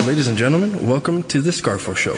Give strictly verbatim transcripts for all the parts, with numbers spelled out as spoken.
Ladies and gentlemen, welcome to the Scarfo Show.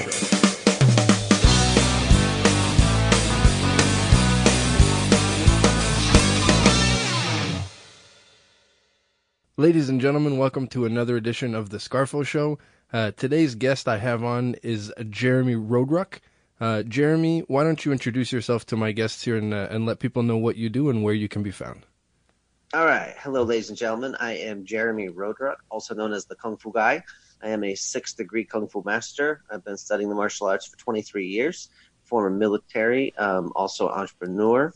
Ladies and gentlemen, welcome to another edition of the Scarfo Show. Uh, today's guest I have on is Jeremy Roadruck. Uh, Jeremy, why don't you introduce yourself to my guests here and, uh, and let people know what you do and where you can be found? All right. Hello, ladies and gentlemen. I am Jeremy Roadruck, also known as the Kung Fu Guy. I am a sixth degree Kung Fu master. I've been studying the martial arts for twenty-three years, former military, um, also entrepreneur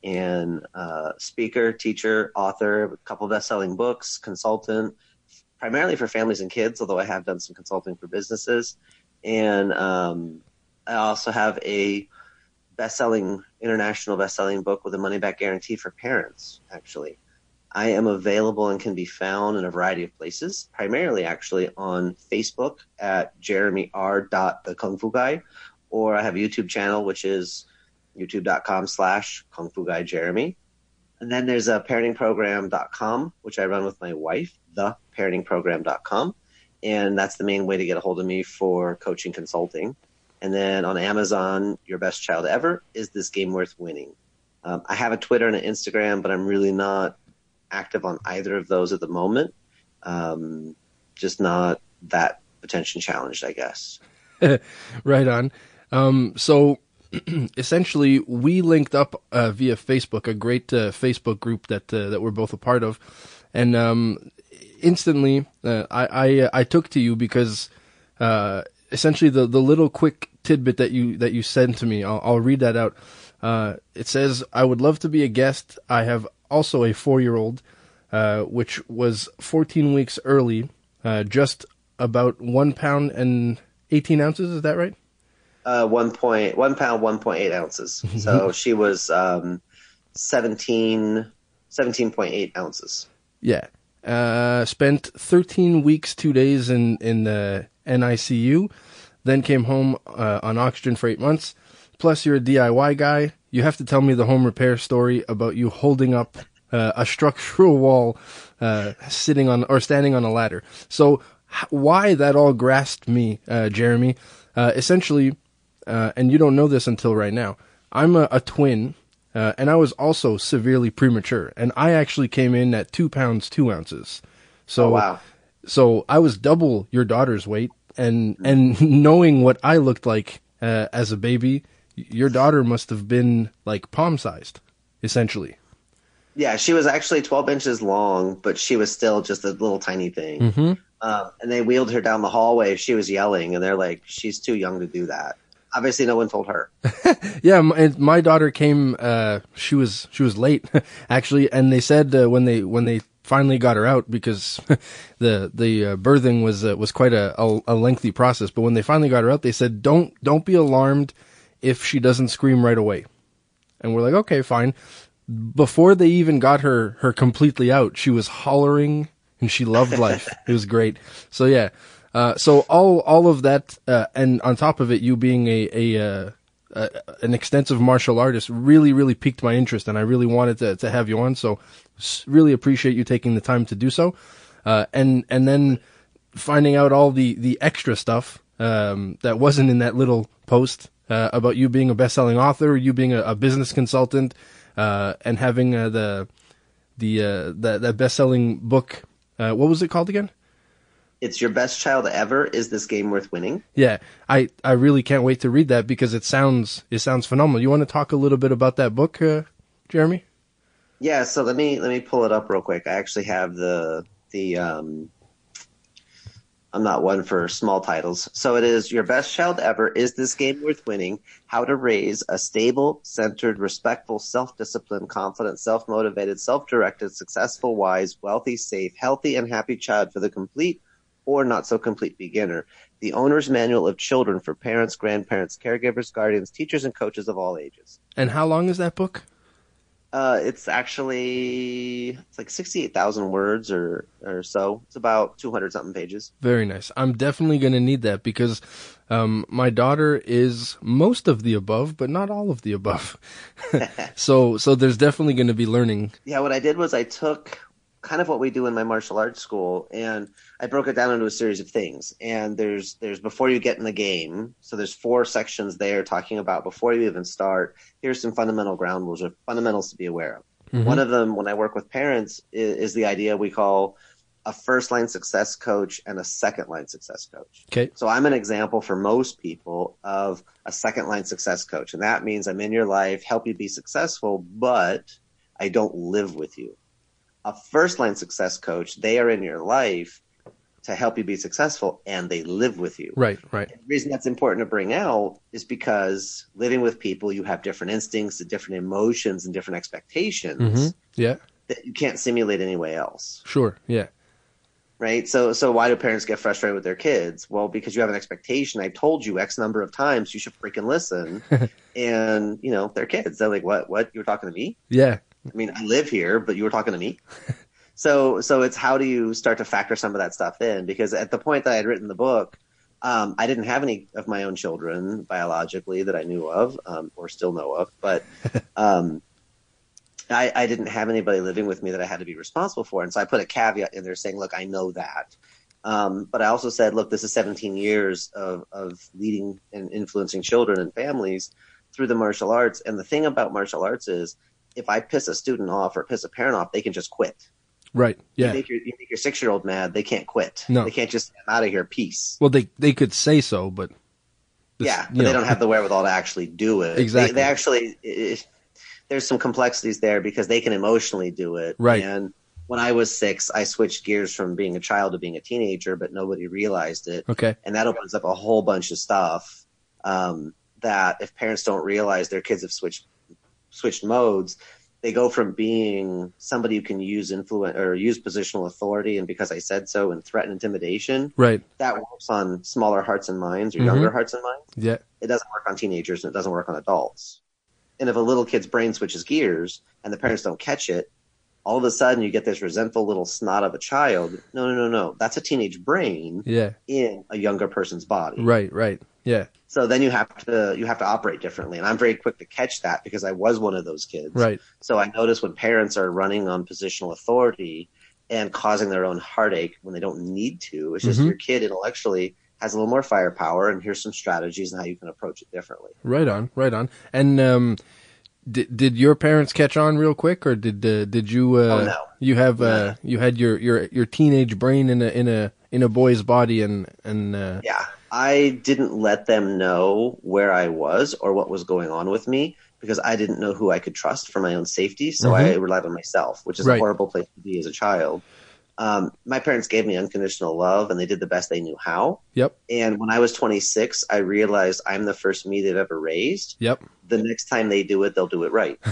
and uh, speaker, teacher, author, a couple of best-selling books, consultant, primarily for families and kids, although I have done some consulting for businesses. And um, I also have a best-selling, international best-selling book with a money-back guarantee for parents, actually. I am available and can be found in a variety of places, primarily actually on Facebook at Jeremy R. The Kung Fu Guy, or I have a YouTube channel, which is youtube.com slash Kung Fu Guy Jeremy. And then there's a parenting program dot com, which I run with my wife, the parenting program dot com. And that's the main way to get a hold of me for coaching consulting. And then on Amazon, Your Best Child Ever, Is This Game Worth Winning? Um, I have a Twitter and an Instagram, but I'm really not active on either of those at the moment. Um, just not that attention challenged, I guess. Right on. Um, so essentially, we linked up uh, via Facebook, a great uh, Facebook group that uh, that we're both a part of, and um, instantly uh, I I, uh, I took to you because uh, essentially the, the little quick tidbit that you that you sent to me, I'll, I'll read that out. Uh, it says, "I would love to be a guest. I have also a four-year-old, uh, which was fourteen weeks early, uh, just about one pound and eighteen ounces. Is that right?" Uh, one point one pound, one point eight ounces. So she was um, seventeen, seventeen point eight ounces. Yeah. Uh, spent thirteen weeks, two days in in the N I C U, then came home uh, on oxygen for eight months. Plus, you're a D I Y guy. You have to tell me the home repair story about you holding up uh, a structural wall, uh, sitting on or standing on a ladder. So, h- why that all grasped me, uh, Jeremy? Uh, essentially, uh, and you don't know this until right now. I'm a, a twin, uh, and I was also severely premature. And I actually came in at two pounds two ounces. So, oh, wow. So I was double your daughter's weight, and and knowing what I looked like uh, as a baby. Your daughter must have been like palm-sized, essentially. Yeah, she was actually twelve inches long, but she was still just a little tiny thing. Mm-hmm. Um, and they wheeled her down the hallway. She was yelling, and they're like, she's too young to do that. Obviously, no one told her. Yeah, my, my daughter came. Uh, she was she was late, actually, and they said uh, when they when they finally got her out, because the the uh, birthing was uh, was quite a, a a lengthy process. But when they finally got her out, they said, "Don't don't be alarmed if she doesn't scream right away." And we're like, okay, fine. Before they even got her, her completely out, she was hollering and she loved life. It was great. So yeah. Uh, so all, all of that, uh, and on top of it, you being a, a, uh, uh, an extensive martial artist really, really piqued my interest, and I really wanted to, to have you on. So really appreciate you taking the time to do so. Uh, and, and then finding out all the, the extra stuff, um, that wasn't in that little post. Uh, about you being a best-selling author, you being a, a business consultant, uh, and having uh, the the uh, that that best-selling book. Uh, what was it called again? It's Your Best Child Ever, Is This Game Worth Winning? Yeah, I, I really can't wait to read that because it sounds it sounds phenomenal. You want to talk a little bit about that book, uh, Jeremy? Yeah. So let me let me pull it up real quick. I actually have the the. Um, I'm not one for small titles. So it is Your Best Child Ever, Is This Game Worth Winning? How to Raise a Stable, Centered, Respectful, Self-Disciplined, Confident, Self-Motivated, Self-Directed, Successful, Wise, Wealthy, Safe, Healthy, and Happy Child for the Complete or Not-So-Complete Beginner. The Owner's Manual of Children for Parents, Grandparents, Caregivers, Guardians, Teachers, and Coaches of all ages. And how long is that book? Uh, it's actually it's like sixty-eight thousand words or, or so. It's about two hundred something pages. Very nice. I'm definitely going to need that because um, my daughter is most of the above, but not all of the above. so so there's definitely going to be learning. Yeah, what I did was I took kind of what we do in my martial arts school, and I broke it down into a series of things. And there's there's before you get in the game, so there's four sections there talking about before you even start. Here's some fundamental ground rules or fundamentals to be aware of. Mm-hmm. One of them, when I work with parents, is, is the idea we call a first line success coach and a second line success coach. Okay. So I'm an example for most people of a second line success coach, and that means I'm in your life, help you be successful, but I don't live with you. A first-line success coach, they are in your life to help you be successful, and they live with you. Right, right. And the reason that's important to bring out is because living with people, you have different instincts, different emotions, and different expectations mm-hmm. yeah. that you can't simulate anywhere else. Sure, yeah. Right? So so why do parents get frustrated with their kids? Well, because you have an expectation. I told you X number of times you should freaking listen. And, you know, they're kids. They're like, what? What? You were talking to me? Yeah. I mean, I live here, but you were talking to me. so, so it's how do you start to factor some of that stuff in? Because at the point that I had written the book, um, I didn't have any of my own children biologically that I knew of, um, or still know of, but, um, I, I didn't have anybody living with me that I had to be responsible for. And so I put a caveat in there saying, look, I know that. Um, but I also said, look, this is seventeen years of, of leading and influencing children and families through the martial arts. And the thing about martial arts is, if I piss a student off or piss a parent off, they can just quit. Right. Yeah. You make your, you make your six-year-old mad, they can't quit. No. They can't just, I'm out of here, peace. Well, they they could say so, but this, yeah, but they don't have the wherewithal to actually do it. Exactly. They, they actually, it, there's some complexities there because they can emotionally do it. Right. And when I was six, I switched gears from being a child to being a teenager, but nobody realized it. Okay. And that opens up a whole bunch of stuff um, that if parents don't realize their kids have switched switched modes, they go from being somebody who can use influence or use positional authority and because I said so and threaten intimidation. Right. That works on smaller hearts and minds or mm-hmm. younger hearts and minds. Yeah. It doesn't work on teenagers and it doesn't work on adults. And if a little kid's brain switches gears and the parents don't catch it, all of a sudden you get this resentful little snot of a child. No, no, no, no. That's a teenage brain yeah. in a younger person's body. Right, right. Yeah. So then you have to you have to operate differently. And I'm very quick to catch that because I was one of those kids. Right. So I notice when parents are running on positional authority and causing their own heartache when they don't need to, it's just mm-hmm. your kid intellectually has a little more firepower and here's some strategies and how you can approach it differently. Right on, right on. And um Did did your parents catch on real quick, or did uh, did you uh, oh, no. you have no. uh, you had your, your, your teenage brain in a in a in a boy's body and and uh... yeah, I didn't let them know where I was or what was going on with me because I didn't know who I could trust for my own safety, so mm-hmm. I relied on myself, which is right. a horrible place to be as a child. Um, my parents gave me unconditional love, and they did the best they knew how. Yep. And when I was twenty-six, I realized I'm the first me they've ever raised. Yep. The next time they do it, they'll do it right.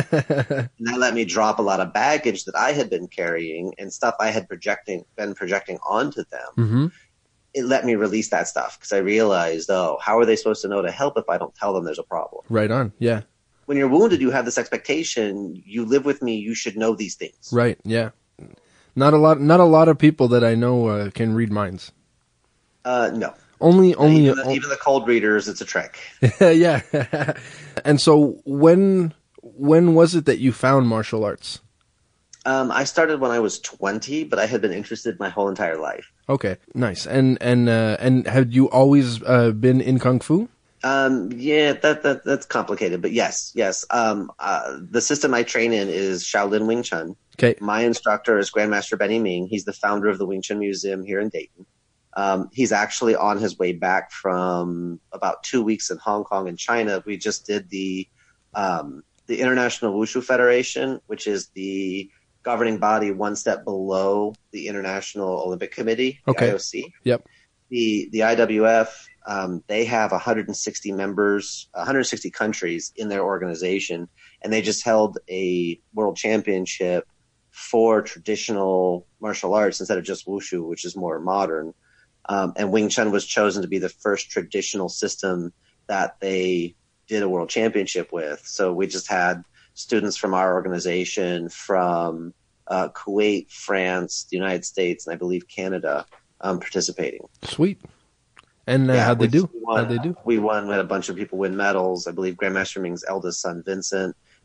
And that let me drop a lot of baggage that I had been carrying and stuff I had projecting been projecting onto them. Mm-hmm. It let me release that stuff because I realized, oh, how are they supposed to know to help if I don't tell them there's a problem? Right on. Yeah. When you're wounded, you have this expectation. You live with me. You should know these things. Right. Yeah. Not a lot. Not a lot of people that I know uh, can read minds. Uh, no. Only, only even the, even the cold readers. It's a trick. Yeah. And so, when when was it that you found martial arts? Um, I started when I was twenty, but I had been interested my whole entire life. Okay, nice. And and uh, and had you always uh, been in kung fu? Um, yeah, that that that's complicated, but yes, yes. Um, uh, the system I train in is Shaolin Wing Chun. Okay. My instructor is Grandmaster Benny Ming. He's the founder of the Wing Chun Museum here in Dayton. Um, he's actually on his way back from about two weeks in Hong Kong and China. We just did the um, the International Wushu Federation, which is the governing body one step below the International Olympic Committee, the okay. I O C. Yep. The the I W F, um, they have one hundred sixty members, one hundred sixty countries in their organization, and they just held a world championship for traditional martial arts instead of just wushu, which is more modern. Um, and Wing Chun was chosen to be the first traditional system that they did a world championship with. So we just had students from our organization from uh, Kuwait, France, the United States, and I believe Canada um, participating. Sweet. And uh, yeah, how'd they do? Won, How'd they do? We won. We had a bunch of people win medals. I believe Grandmaster Ming's eldest son, Vincent,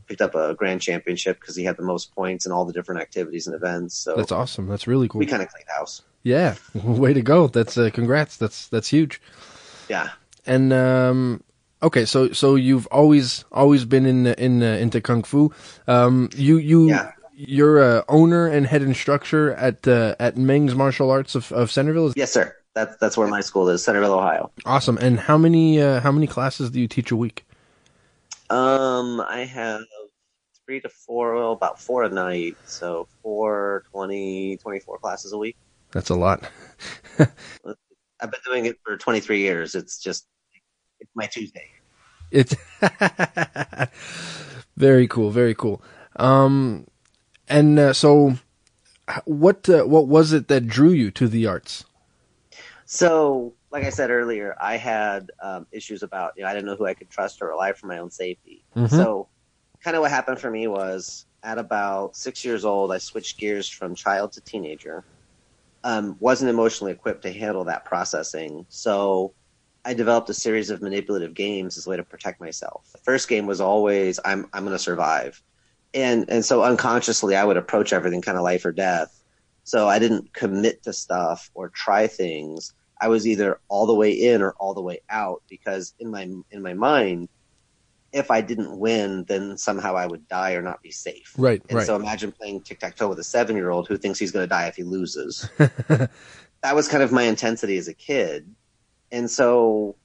picked up a grand championship because he had the most points in all the different activities and events. So That's awesome. That's really cool. we kind of cleaned house. Yeah, way to go. That's uh, congrats. That's that's huge. Yeah. And um, okay, so so you've always always been in in uh, into kung fu. Um, you you Yeah. you're a owner and head instructor at uh, at Meng's Martial Arts of, of Centerville. Yes, sir. That's that's where my school is, Centerville, Ohio. Awesome. And how many uh, how many classes do you teach a week? Um, I have three to four, well, about four a night. So four, twenty, twenty-four classes a week. That's a lot. I've been doing it for twenty-three years. It's just, it's my Tuesday. It's very cool. Very cool. Um, and uh, so what uh, what was it that drew you to the arts? So, like I said earlier, I had um, issues about, you know, I didn't know who I could trust or rely for my own safety. Mhm. So, kind of what happened for me was at about six years old, I switched gears from child to teenager. Um, wasn't emotionally equipped to handle that processing. So, I developed a series of manipulative games as a way to protect myself. The first game was always, I'm, I'm going to survive. And, and so unconsciously, I would approach everything kind of life or death. So I didn't commit to stuff or try things. I was either all the way in or all the way out, because in my in my mind, if I didn't win, then somehow I would die or not be safe. Right, and right. so imagine playing tic-tac-toe with a seven-year-old who thinks he's going to die if he loses. That was kind of my intensity as a kid. And so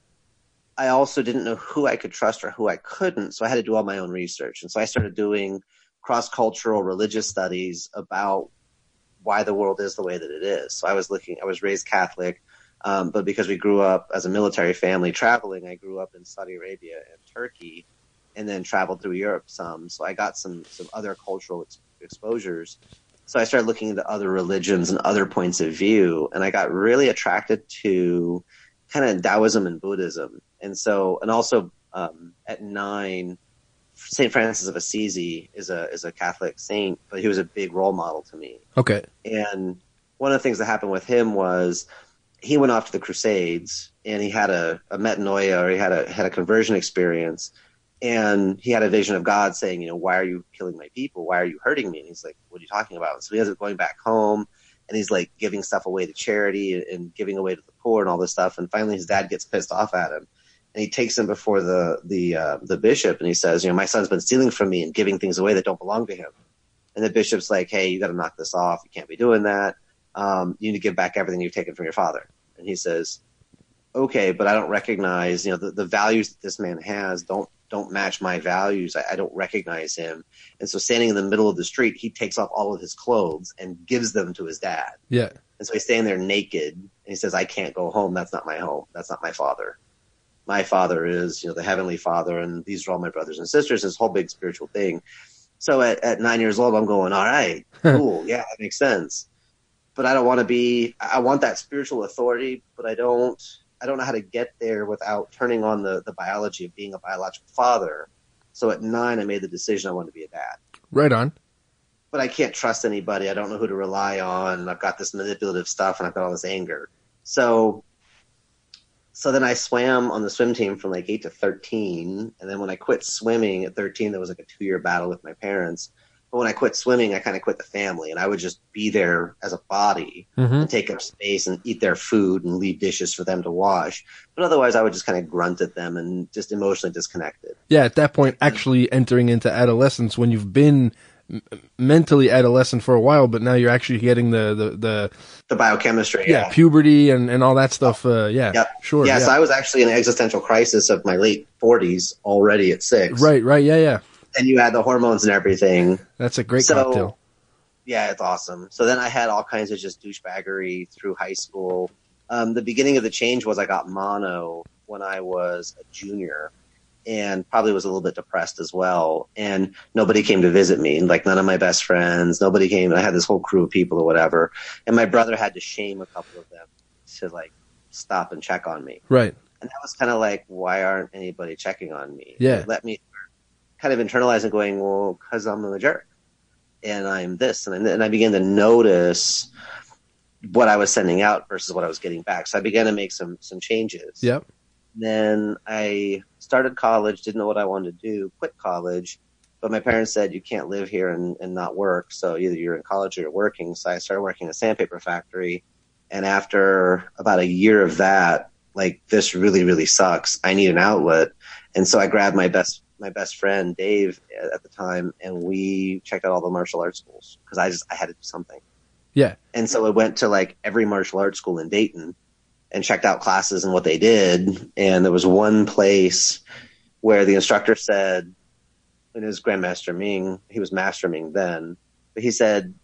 I also didn't know who I could trust or who I couldn't, so I had to do all my own research. And so I started doing cross-cultural religious studies about why the world is the way that it is. So I was looking, I was raised Catholic, um, but because we grew up as a military family traveling, I grew up in Saudi Arabia and Turkey, and then traveled through Europe some. So I got some, some other cultural ex- exposures. So I started looking into other religions and other points of view, and I got really attracted to kind of Taoism and Buddhism. And so, and also um, at nine, Saint Francis of Assisi is a is a Catholic saint, but he was a big role model to me. Okay. And one of the things that happened with him was he went off to the Crusades, and he had a, a metanoia, or he had a had a conversion experience, and he had a vision of God saying, you know, why are you killing my people? Why are you hurting me? And he's like, what are you talking about? And so he ends up going back home, and he's like giving stuff away to charity and giving away to the poor and all this stuff. And finally his dad gets pissed off at him. And he takes him before the the uh, the bishop, and he says, you know, my son's been stealing from me and giving things away that don't belong to him. And the bishop's like, hey, you got to knock this off. You can't be doing that. Um, you need to give back everything you've taken from your father. And he says, okay, but I don't recognize, you know, the, the values that this man has don't don't match my values. I, I don't recognize him. And so standing in the middle of the street, he takes off all of his clothes and gives them to his dad. Yeah. And so he's standing there naked, and he says, I can't go home. That's not my home. That's not my father. My father is, you know, the Heavenly Father, and these are all my brothers and sisters, this whole big spiritual thing. So at, at nine years old, I'm going, all right, cool. Yeah, that makes sense. But I don't want to be, I want that spiritual authority, but I don't, I don't know how to get there without turning on the, the biology of being a biological father. So at nine, I made the decision I wanted to be a dad. Right on. But I can't trust anybody. I don't know who to rely on. And I've got this manipulative stuff, and I've got all this anger. So So then I swam on the swim team from like eight to thirteen. And then when I quit swimming at thirteen, there was like a two year battle with my parents. But when I quit swimming, I kind of quit the family, and I would just be there as a body Mm-hmm. and take up space and eat their food and leave dishes for them to wash. But otherwise I would just kind of grunt at them and just emotionally disconnected. Yeah, at that point, actually entering into adolescence when you've been m- mentally adolescent for a while, but now you're actually getting the, the, the The biochemistry. yeah, Yeah. puberty and, and all that stuff. Uh, yeah, Yep. sure. Yeah, yeah. so I was actually in an existential crisis of my late forties already at six. Right, right. Yeah, yeah. And you add the hormones and everything. That's a great So, cocktail. yeah, it's awesome. So then I had all kinds of just douchebaggery through high school. Um, the beginning of the change was I got mono when I was a junior, and probably was a little bit depressed as well. And nobody came to visit me. Like none of my best friends, nobody came. I had this whole crew of people or whatever. And my brother had to shame a couple of them to like stop and check on me. Right. And that was kind of like, why aren't anybody checking on me? Yeah. It let me kind of internalize and going, well, because I'm a jerk. And I'm this. And, and I began to notice what I was sending out versus what I was getting back. So I began to make some some changes. Yep. Then I started college, didn't know what I wanted to do, quit college, but my parents said you can't live here and, and not work. So either you're in college or you're working. So I started working in a sandpaper factory. And after about a year of that, like, this really, really sucks. I need an outlet. And so I grabbed my best my best friend, Dave, at the time, and we checked out all the martial arts schools because I just I had to do something. Yeah. And so I went to like every martial arts school in Dayton and checked out classes and what they did. And there was one place where the instructor said, and it was Grandmaster Ming, he was Master Ming then, but he said,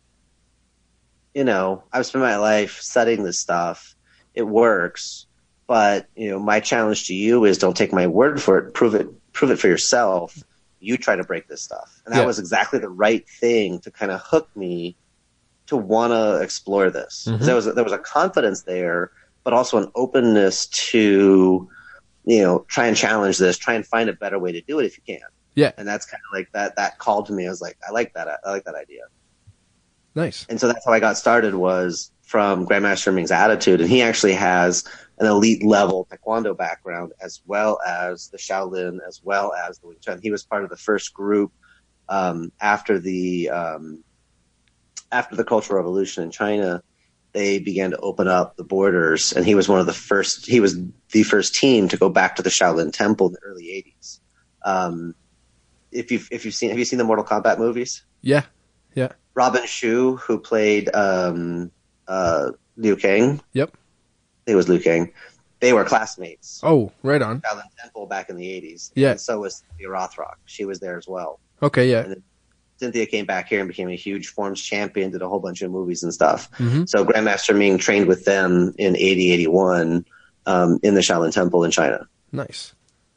you know, I've spent my life studying this stuff. It works. But, you know, my challenge to you is don't take my word for it. Prove it, prove it for yourself. You try to break this stuff. And that yeah. was exactly the right thing to kind of hook me to want to explore this. Mm-hmm. There was a, there was a confidence there, but also an openness to, you know, try and challenge this, try and find a better way to do it if you can. Yeah. And that's kind of like that, that called to me. I was like, I like that. I like that idea. Nice. And so that's how I got started, was from Grandmaster Ming's attitude. And he actually has an elite level Taekwondo background, as well as the Shaolin, as well as the Wing Chun. He was part of the first group um, after the um, after the Cultural Revolution in China. They began to open up the borders, and he was one of the first. He was the first team to go back to the Shaolin Temple in the early eighties. Um, if you've if you've seen have you seen the Mortal Kombat movies? Yeah, yeah. Robin Shu, who played um, uh, Liu Kang. Yep. It was Liu Kang. They were classmates. Oh, right on. Shaolin Temple back in the eighties. Yeah. And so was Cynthia Rothrock. She was there as well. Okay, yeah. And then Cynthia came back here and became a huge forms champion, did a whole bunch of movies and stuff. Mm-hmm. So Grandmaster Ming trained with them in eighty, eighty-one um, in the Shaolin Temple in China. Nice.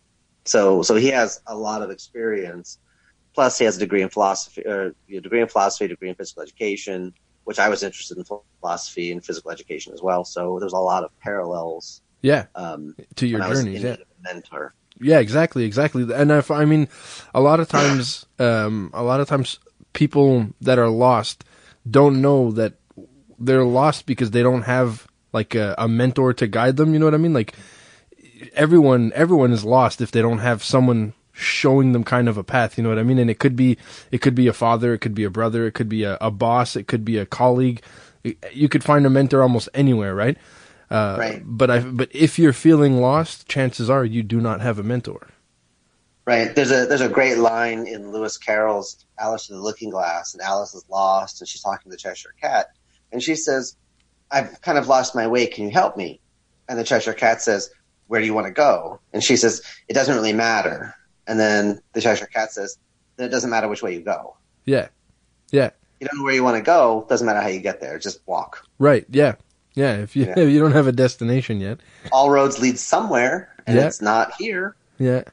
So so he has a lot of experience. Plus, he has a degree in philosophy, or a degree in philosophy, a degree in physical education, which I was interested in philosophy and physical education as well. So there's a lot of parallels. Yeah. Um, to your when I was journeys. in Yeah. a mentor. Yeah, exactly, exactly. And if, I mean, a lot of times, um, a lot of times, people that are lost don't know that they're lost because they don't have like a, a mentor to guide them. You know what I mean? Like everyone, everyone is lost if they don't have someone showing them kind of a path. You know what I mean? And it could be, it could be a father, it could be a brother, it could be a, a boss, it could be a colleague. You could find a mentor almost anywhere, right? Uh, right. But I, but if you're feeling lost, chances are you do not have a mentor. Right. There's a there's a great line in Lewis Carroll's Alice in the Looking Glass, and Alice is lost, and she's talking to the Cheshire Cat, and she says, "I've kind of lost my way. Can you help me?" And the Cheshire Cat says, "Where do you want to go?" And she says, "It doesn't really matter." And then the Cheshire Cat says, "Then it doesn't matter which way you go." Yeah. Yeah. You don't know where you want to go. Doesn't matter how you get there. Just walk. Right. Yeah. Yeah. If you Yeah. if you don't have a destination yet, all roads lead somewhere, and Yeah. it's not here. yeah.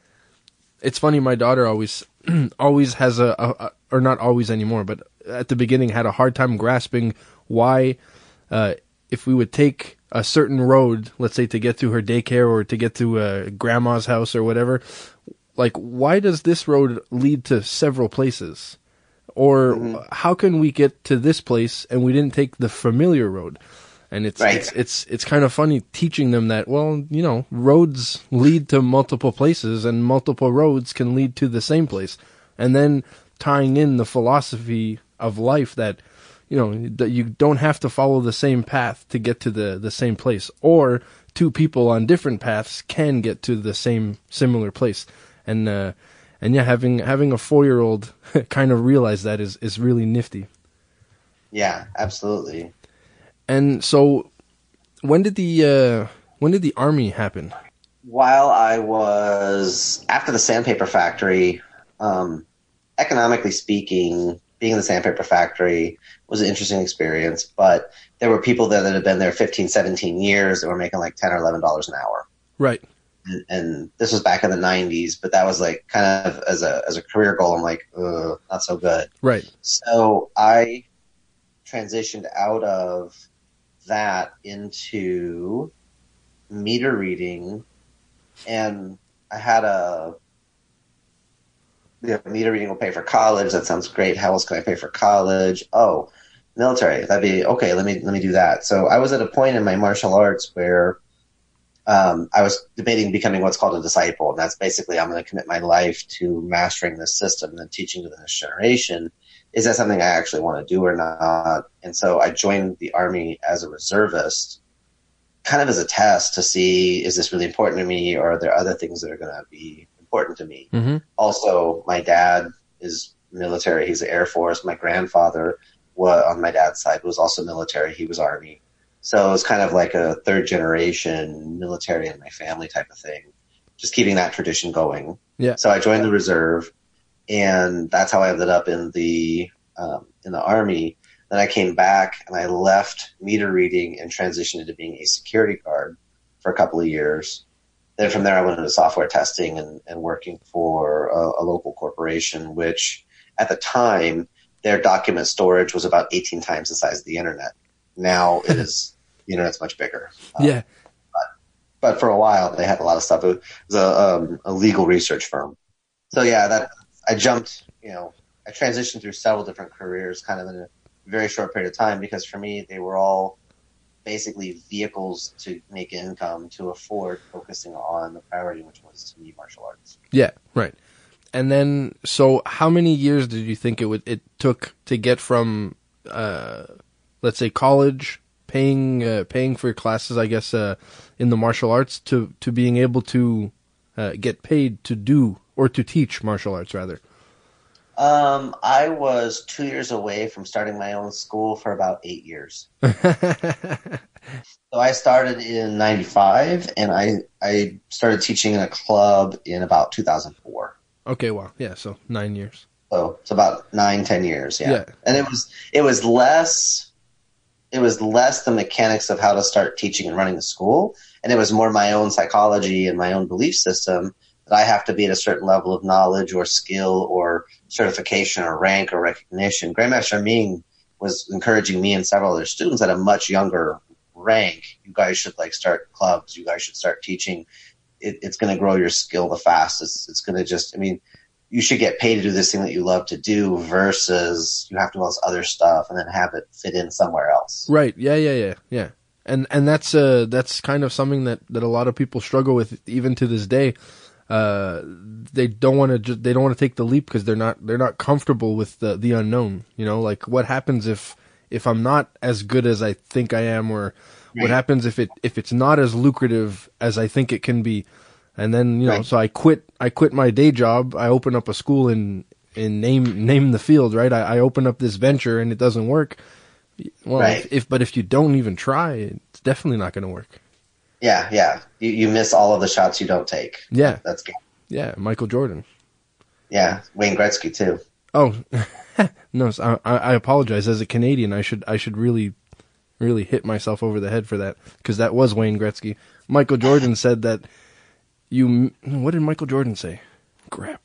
It's funny. My daughter always always has a, a, a or not always anymore, but at the beginning had a hard time grasping why uh, if we would take a certain road, let's say to get to her daycare or to get to uh, grandma's house or whatever, like why does this road lead to several places? Or Mm-hmm. how can we get to this place and we didn't take the familiar road? And it's, Right. it's, it's, it's kind of funny teaching them that, well, you know, roads lead to multiple places and multiple roads can lead to the same place. And then tying in the philosophy of life that, you know, that you don't have to follow the same path to get to the, the same place, or two people on different paths can get to the same similar place. And, uh, and yeah, having, having a four-year-old kind of realize that is, is really nifty. Yeah, absolutely. And so, when did the uh, when did the army happen? While I was after the sandpaper factory, um, economically speaking, being in the sandpaper factory was an interesting experience. But there were people there that had been there fifteen, seventeen years that were making like ten or eleven dollars an hour. Right. And, and this was back in the nineties, but that was like kind of as a as a career goal. I'm like, ugh, not so good. Right. So I transitioned out of that into meter reading, and I had a you know, meter reading will pay for college. That sounds great. How else can I pay for college? Oh, military. That'd be okay. Let me let me do that. So I was at a point in my martial arts where um, I was debating becoming what's called a disciple. And that's basically, I'm going to commit my life to mastering this system and then teaching to the next generation. Is that something I actually want to do or not? And so I joined the Army as a reservist, kind of as a test to see, is this really important to me, or are there other things that are going to be important to me? Mm-hmm. Also, my dad is military. He's the Air Force. My grandfather was, on my dad's side, was also military. He was Army. So it was kind of like a third generation military in my family type of thing, just keeping that tradition going. Yeah. So I joined the reserve, and that's how I ended up in the um, in the Army. Then I came back and I left meter reading and transitioned into being a security guard for a couple of years. Then from there, I went into software testing and, and working for a, a local corporation, which at the time, their document storage was about eighteen times the size of the internet. Now it is, the internet's much bigger. Um, Yeah. But, but for a while, they had a lot of stuff. It was a, um, a legal research firm. So yeah, that I jumped, you know, I transitioned through several different careers kind of in a very short period of time, because for me, they were all basically vehicles to make income to afford focusing on the priority, which was to me martial arts. Yeah, right. And then, so how many years did you think it would it took to get from, uh, let's say, college, paying uh, paying for classes, I guess, uh, in the martial arts, to to being able to uh, get paid to do or to teach martial arts, rather? Um, I was two years away from starting my own school for about eight years. So I started in ninety-five, and I I started teaching in a club in about two thousand four. Okay, wow, yeah, so nine years. So it's about nine, ten years, yeah. Yeah. And it was it was less it was less the mechanics of how to start teaching and running the school, and it was more my own psychology and my own belief system that I have to be at a certain level of knowledge or skill or certification or rank or recognition. Grandmaster Ming was encouraging me and several other students at a much younger rank. You guys should like start clubs. You guys should start teaching. It, it's going to grow your skill the fastest. It's going to just, I mean, you should get paid to do this thing that you love to do versus you have to do all this other stuff and then have it fit in somewhere else. Right. Yeah, yeah, yeah, yeah. And and that's uh that's kind of something that, that a lot of people struggle with even to this day. Uh, they don't want to just they don't want to take the leap because they're not they're not comfortable with the the unknown. You know, like what happens if if I'm not as good as I think I am, or Right. what happens if it if it's not as lucrative as I think it can be. And then, you know, Right. so I quit I quit my day job. I open up a school in in name name the field, right? I, I open up this venture and it doesn't work. Well, Right. if, if but if you don't even try, it's definitely not going to work. Yeah, yeah. You, you miss all of the shots you don't take. Yeah. That's good. Yeah, Michael Jordan. Yeah, Wayne Gretzky too. Oh, no, so I, I apologize. As a Canadian, I should I should really, really hit myself over the head for that, because that was Wayne Gretzky. Michael Jordan said that you. What did Michael Jordan say? Crap.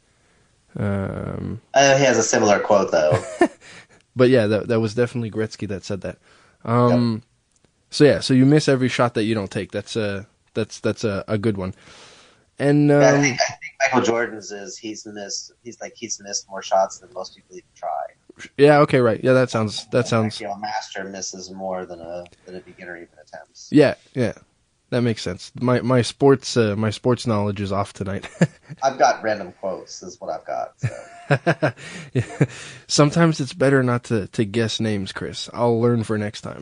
Um, Uh, he has a similar quote though. but yeah, that that was definitely Gretzky that said that. Um, so yeah, so you miss every shot that you don't take. That's a that's that's a, a good one. And um, Yeah, I, think, I think Michael Jordan's is he's missed. He's like he's missed more shots than most people even try. yeah, okay, right. Yeah, that sounds that sounds. Like, you know, a master misses more than a than a beginner even attempts. Yeah, yeah, that makes sense. My my sports uh, my sports knowledge is off tonight. I've got random quotes. Is what I've got. So. Yeah. Sometimes it's better not to, to guess names, Chris. I'll learn for next time.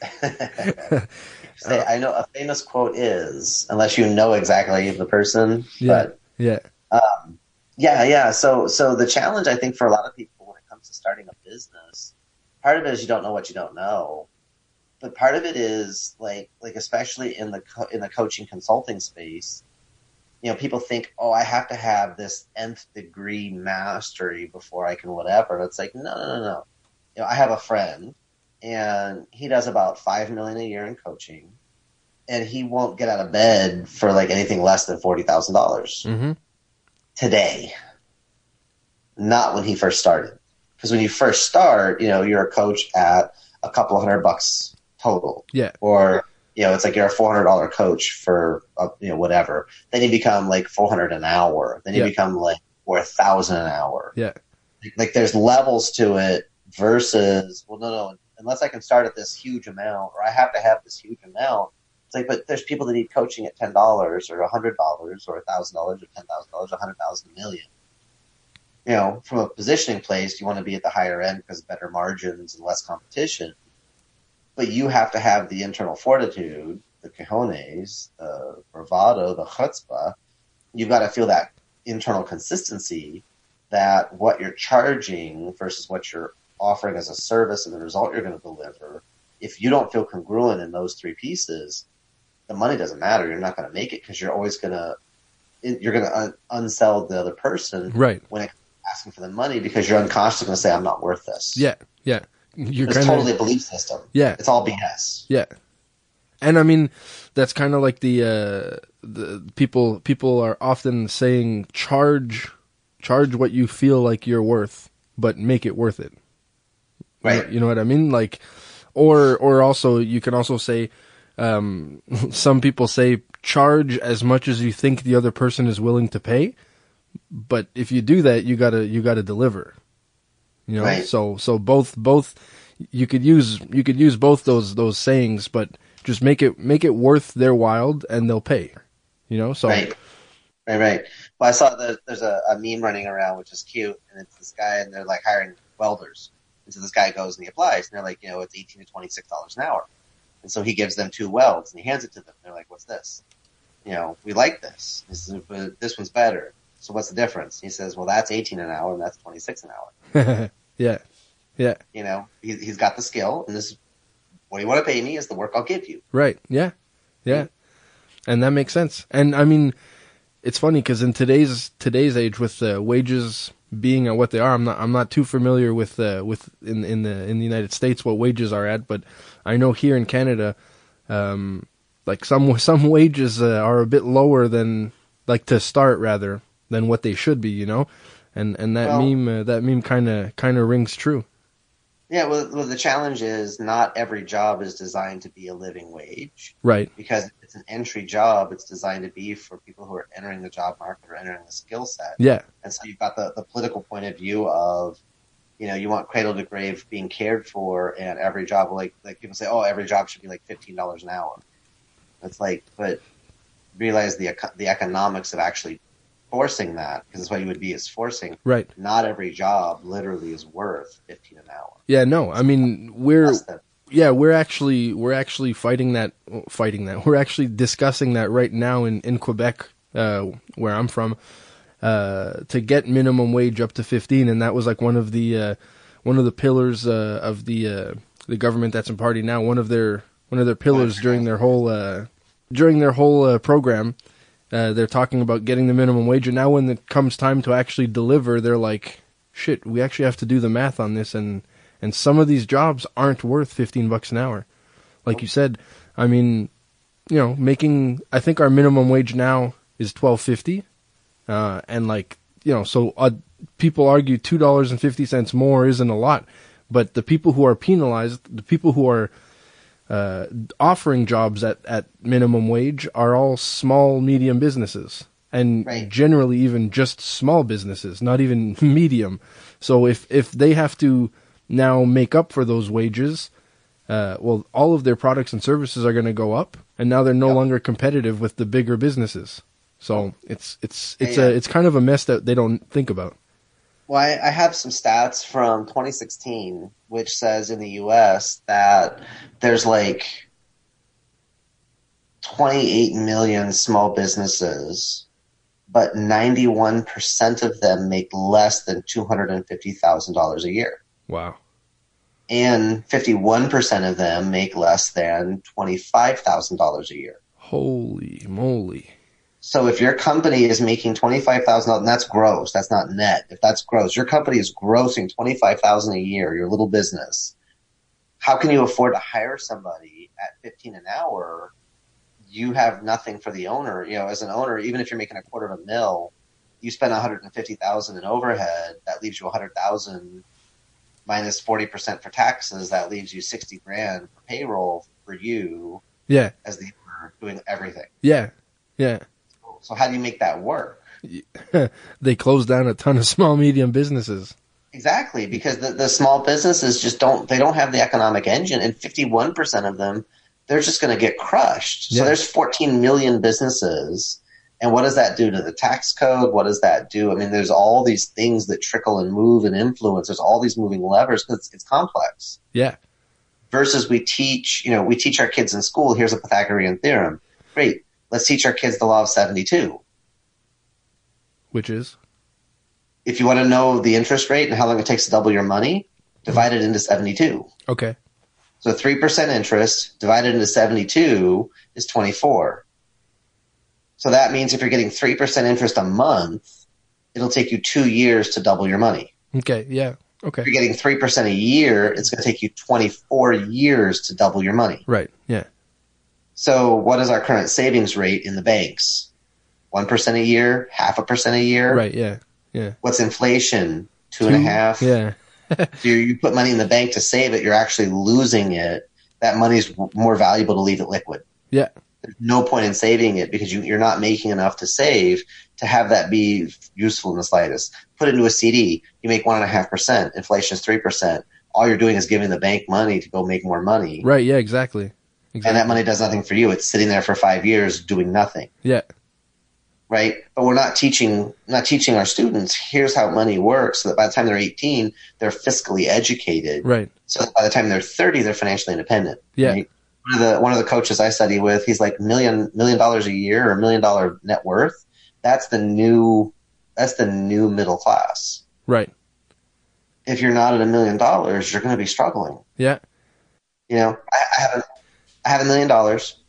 Say, I know a famous quote is, unless you know exactly the person, Yeah, but yeah, um, yeah, yeah. So, so the challenge I think for a lot of people when it comes to starting a business, part of it is you don't know what you don't know, but part of it is like, like especially in the co- in the coaching consulting space, you know, people think, oh, I have to have this nth degree mastery before I can whatever. It's like, no, no, no, no. You know, I have a friend, and he does about five million a year in coaching, and he won't get out of bed for like anything less than forty thousand dollars mm-hmm. today. Not when he first started, because when you first start, you know, you're a coach at a couple of hundred bucks total, Yeah, or you know, it's like you're a four hundred dollar coach for uh, you know whatever. Then you become like four hundred an hour. Then you Yeah. become like or a thousand an hour. yeah, Like there's levels to it versus well, no, no. Unless I can start at this huge amount, or I have to have this huge amount, It's like, but there's people that need coaching at ten dollars or a hundred dollars or a thousand dollars or ten thousand dollars, a hundred thousand, a million. You know, from a positioning place, you want to be at the higher end because of better margins and less competition. But you have to have the internal fortitude, the cojones, the bravado, the chutzpah. You've got to feel that internal consistency that what you're charging versus what you're offering as a service and the result you're going to deliver, if you don't feel congruent in those three pieces, the money doesn't matter. You're not going to make it because you're always going to, you're going to un- unsell the other person right. when it asking for the money because you're unconsciously going to say, I'm not worth this. Yeah, yeah. You're it's kinda, totally a belief system. Yeah. It's all B S. Yeah. And I mean, that's kind of like the, uh, the people, people are often saying charge, charge what you feel like you're worth, but make it worth it. Right. You know, you know what I mean? Like, or, or also you can also say, um, some people say charge as much as you think the other person is willing to pay. But if you do that, you gotta, you gotta deliver. You know, right. so, so both, both, you could use, you could use both those, those sayings, but just make it, make it worth their while and they'll pay, you know? So, right, right, right. Well, I saw that there's a, a meme running around, which is cute. And it's this guy and they're like hiring welders. And so this guy goes and he applies and they're like, you know, it's eighteen to twenty-six dollars an hour. And so he gives them two welds and he hands it to them. They're like, what's this? You know, we like this. This, is, but this one's better. So what's the difference? He says, well, that's eighteen an hour and that's twenty-six an hour. Yeah. Yeah. You know, he, he's got the skill and this is what you want to pay me is the work I'll give you. Right. Yeah. Yeah. And that makes sense. And I mean, it's funny because in today's, today's age with uh, wages being at what they are, I'm not, I'm not too familiar with, uh, with in, in the, in the United States, what wages are at, but I know here in Canada, um, like some, some wages uh, are a bit lower than, like to start rather, than what they should be, you know, and and that well, meme uh, that meme kind of kind of rings true. Yeah, well, well, the challenge is not every job is designed to be a living wage, right? Because it's an entry job. It's designed to be for people who are entering the job market or entering the skill set. Yeah, and so you've got the the political point of view of, you know, you want cradle to grave being cared for, and every job, like like people say, oh, every job should be like fifteen dollars an hour. It's like, but realize the the economics of actually forcing that, because that's what you would be is forcing. Right. Not every job literally is worth fifteen an hour. Yeah, no. I mean, we're yeah, we're actually we're actually fighting that fighting that. We're actually discussing that right now in in Quebec, uh, where I'm from, uh, to get minimum wage up to fifteen, and that was like one of the uh, one of the pillars uh, of the uh, the government that's in party now. One of their one of their pillars during their whole uh, during their whole uh, program. Uh, they're talking about getting the minimum wage, and now when it comes time to actually deliver, they're like, shit, we actually have to do the math on this, and, and some of these jobs aren't worth fifteen bucks an hour. Like you said, I mean, you know, making, I think our minimum wage now is twelve fifty, uh, and like, you know, so uh, people argue two dollars and fifty cents more isn't a lot, but the people who are penalized, the people who are Uh, offering jobs at, at minimum wage are all small, medium businesses. And right. generally even just small businesses, not even medium. So if, if they have to now make up for those wages, uh, well, all of their products and services are going to go up, and now they're no yep. longer competitive with the bigger businesses. So it's, it's, it's yeah, a, it's kind of a mess that they don't think about. Well, I, I have some stats from twenty sixteen, which says in the U S that there's like twenty-eight million small businesses, but ninety-one percent of them make less than two hundred fifty thousand dollars a year. Wow. And fifty-one percent of them make less than twenty-five thousand dollars a year. Holy moly. So if your company is making twenty-five thousand dollars, and that's gross, that's not net. If that's gross, your company is grossing twenty-five thousand dollars a year, your little business. How can you afford to hire somebody at fifteen an hour? You have nothing for the owner. You know, as an owner, even if you're making a quarter of a mil, you spend one hundred fifty thousand dollars in overhead. That leaves you one hundred thousand dollars minus forty percent for taxes. That leaves you sixty grand for payroll for you. Yeah. As the owner doing everything. Yeah. Yeah. So how do you make that work? They close down a ton of small, medium businesses. Exactly, because the, the small businesses just don't, they don't have the economic engine, and fifty-one percent of them they're just going to get crushed. Yeah. So there's fourteen million businesses. And what does that do to the tax code? What does that do? I mean, there's all these things that trickle and move and influence. There's all these moving levers because it's, it's complex. Yeah. Versus we teach, you know, we teach our kids in school, here's a Pythagorean theorem. Great. Let's teach our kids the law of seventy-two. Which is? If you want to know the interest rate and how long it takes to double your money, divide it into seventy-two. Okay. So three percent interest divided into seventy-two is twenty-four. So that means if you're getting three percent interest a month, it'll take you two years to double your money. Okay, yeah, okay. If you're getting three percent a year, it's going to take you twenty-four years to double your money. Right, yeah. So what is our current savings rate in the banks? one percent a year, half a percent a year? Right, yeah, yeah. What's inflation? Two, Two and a half? Yeah. So you put money in the bank to save it, you're actually losing it. That money's more valuable to leave it liquid. Yeah. There's no point in saving it because you, you're not making enough to save to have that be useful in the slightest. Put it into a C D. You make one and a half percent. Inflation is three percent. All you're doing is giving the bank money to go make more money. Right. Yeah. Exactly. Exactly. And that money does nothing for you. It's sitting there for five years doing nothing. Yeah. Right. But we're not teaching not teaching our students. Here's how money works, so that by the time they're eighteen, they're fiscally educated. Right. So that by the time they're thirty, they're financially independent. Yeah. Right? One of the one of the coaches I study with, he's like million million dollars a year or million dollar net worth. That's the new that's the new middle class. Right. If you're not at a million dollars, you're going to be struggling. Yeah. You know, I, I have a I have a million dollars,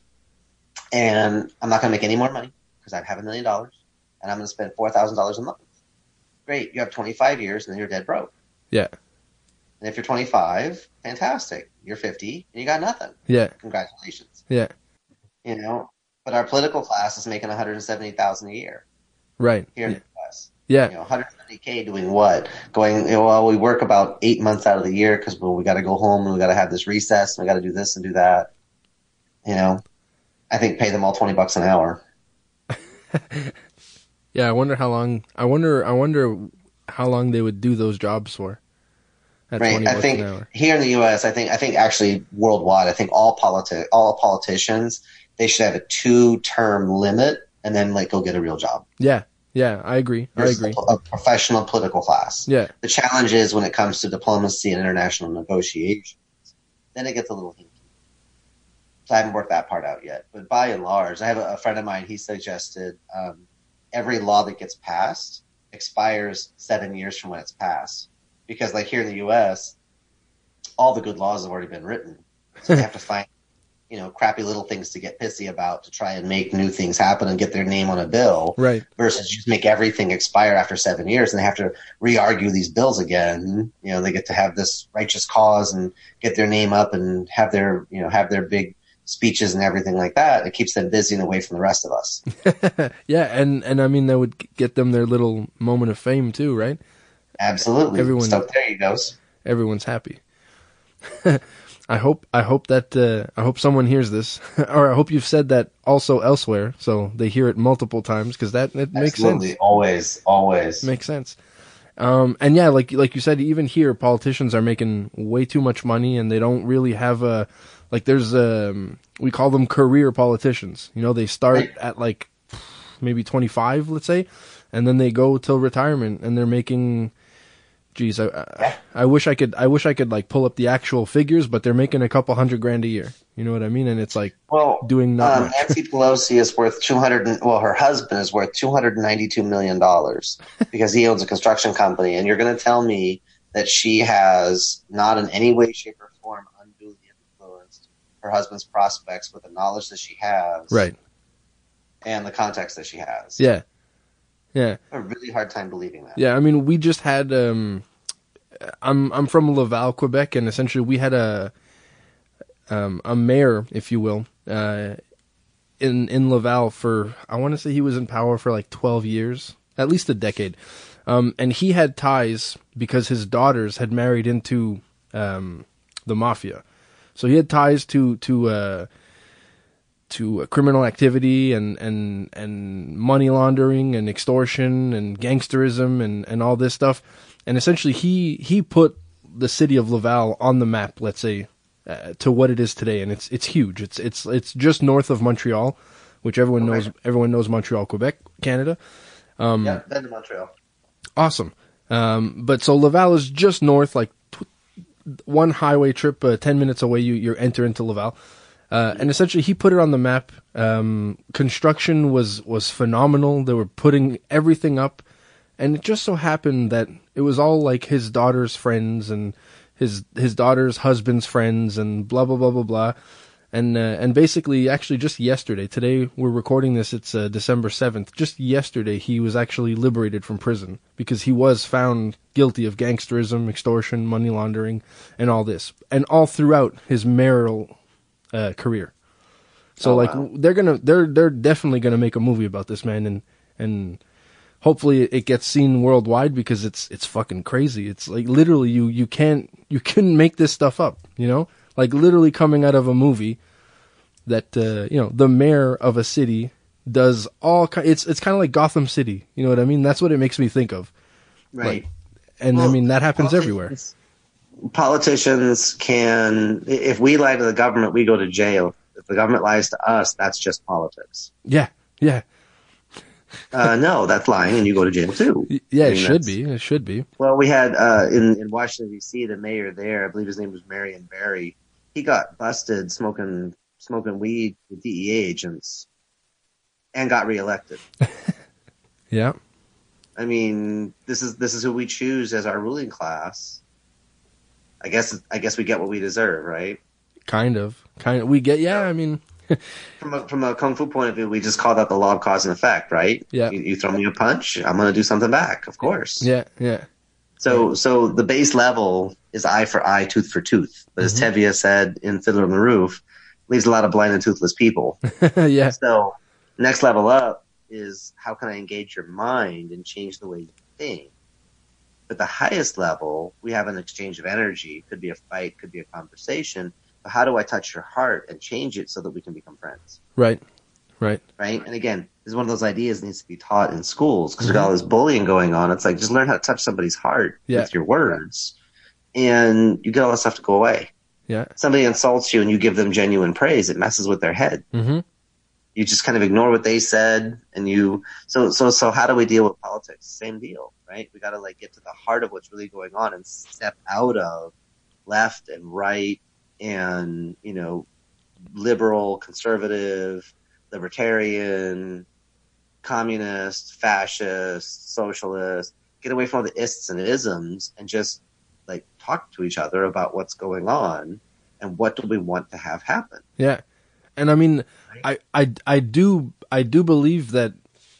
and I'm not going to make any more money because I have a million dollars, and I'm going to spend four thousand dollars a month. Great, you have twenty-five years, and then you're dead broke. Yeah. And if you're twenty-five, fantastic. You're fifty, and you got nothing. Yeah. Congratulations. Yeah. You know, but our political class is making one hundred seventy thousand dollars a year. Right. Here in yeah. the U S. Yeah. You know, one hundred seventy K doing what? Going, you know, well, we work about eight months out of the year because well, we got to go home and we got to have this recess and we got to do this and do that. You know, I think pay them all twenty bucks an hour. Yeah, I wonder how long. I wonder. I wonder how long they would do those jobs for. At right. I think here in the U S, I think I think actually worldwide, I think all politi- all politicians, they should have a two-term limit and then like go get a real job. Yeah. Yeah, I agree. I agree. A, a professional political class. Yeah. The challenge is when it comes to diplomacy and international negotiations, then it gets a little hinky. So I haven't worked that part out yet. But by and large, I have a, a friend of mine, he suggested um, every law that gets passed expires seven years from when it's passed. Because like here in the U S, all the good laws have already been written. So they have to find, you know, crappy little things to get pissy about to try and make new things happen and get their name on a bill. Right. Versus just make everything expire after seven years and they have to re-argue these bills again. You know, they get to have this righteous cause and get their name up and have their, you know, have their big speeches and everything like that. It keeps them busy and away from the rest of us. Yeah. And, and I mean, that would get them their little moment of fame too, right? Absolutely. Everyone, so there you go. Everyone's happy. I hope I hope that uh, I hope someone hears this, or I hope you've said that also elsewhere, so they hear it multiple times because that it makes Absolutely. sense. Always, always makes sense. Um, and yeah, like like you said, even here, politicians are making way too much money, and they don't really have a like. There's um, we call them career politicians. You know, they start right. at like maybe twenty-five, let's say, and then they go till retirement, and they're making. Geez, I, I I wish I could I wish I could like pull up the actual figures, but they're making a couple hundred grand a year. You know what I mean? And it's like well, doing not um, much. Nancy Pelosi is worth two hundred. Well, her husband is worth two hundred ninety-two million dollars because he owns a construction company. And you're going to tell me that she has not in any way, shape, or form unduly influenced her husband's prospects with the knowledge that she has, right? And the context that she has. Yeah. Yeah. I have a really hard time believing that. Yeah, I mean, we just had. Um, I'm I'm from Laval, Quebec, and essentially we had a um, a mayor, if you will, uh, in in Laval for I want to say he was in power for like twelve years, at least a decade, um, and he had ties because his daughters had married into um, the mafia, so he had ties to to. Uh, to criminal activity and, and, and money laundering and extortion and gangsterism and, and all this stuff. And essentially he, he put the city of Laval on the map, let's say, uh, to what it is today, and it's it's huge. It's it's it's just north of Montreal, which everyone Okay. knows. Everyone knows Montreal, Quebec, Canada. Um, yeah, been to Montreal. Awesome. Um, but so Laval is just north, like tw- one highway trip, uh, ten minutes away. You you enter into Laval, uh, and essentially he put it on the map. Um, construction was was phenomenal. They were putting everything up, and it just so happened that it was all like his daughter's friends and his his daughter's husband's friends and blah blah blah blah blah. And uh, and basically, actually, just yesterday, today we're recording this. It's uh, December seventh. Just yesterday, he was actually liberated from prison because he was found guilty of gangsterism, extortion, money laundering, and all this, and all throughout his marital uh, career. So, Oh, like, wow. they're gonna, they're they're definitely gonna make a movie about this man, and and hopefully it gets seen worldwide because it's it's fucking crazy. It's like literally you you can't you couldn't make this stuff up, you know. Like literally coming out of a movie that uh, you know the mayor of a city does all. Ki- it's it's kind of like Gotham City. You know what I mean? That's what it makes me think of. Right. Like, and Well, I mean that happens everywhere. politicians- Politicians can, if we lie to the government, we go to jail. If the government lies to us, that's just politics. Yeah, yeah, Uh, no, that's lying, and you go to jail too. Y- yeah. I It mean, should that's- be. It should be. Well, we had uh, in in Washington D C the mayor there, I believe his name was Marion Barry. He got busted smoking smoking weed with D E A agents, and got reelected. Yeah, I mean, this is this is who we choose as our ruling class. I guess I guess we get what we deserve, right? kind of, kind of. We get. Yeah, I mean, From a, from a kung fu point of view, we just call that the law of cause and effect, right? Yeah. You, you throw me a punch, I'm going to do something back, of course. yeah, yeah, So so the base level is eye for eye, tooth for tooth. But as Mhm. Tevye said in Fiddler on the Roof, leaves a lot of blind and toothless people. yeah, So next level up is how can I engage your mind and change the way you think? But the highest level, we have an exchange of energy. Could be a fight, could be a conversation. But how do I touch your heart and change it so that we can become friends? right, right. Right? And again, this is one of those ideas that needs to be taught in schools because we've got all this bullying going on. It's like just learn how to touch somebody's heart Yeah. with your words, and you get all that stuff to go away. Yeah. Somebody insults you and you give them genuine praise, it messes with their head. Mm-hmm. You just kind of ignore what they said, and you so so so. How do we deal with politics? Same deal, right? We got to like get to the heart of what's really going on and step out of left and right, and you know, liberal, conservative, libertarian, communist, fascist, socialist. Get away from all the ists and isms, and just like talk to each other about what's going on and what do we want to have happen. Yeah. And I mean, I, I, I do, I do believe that,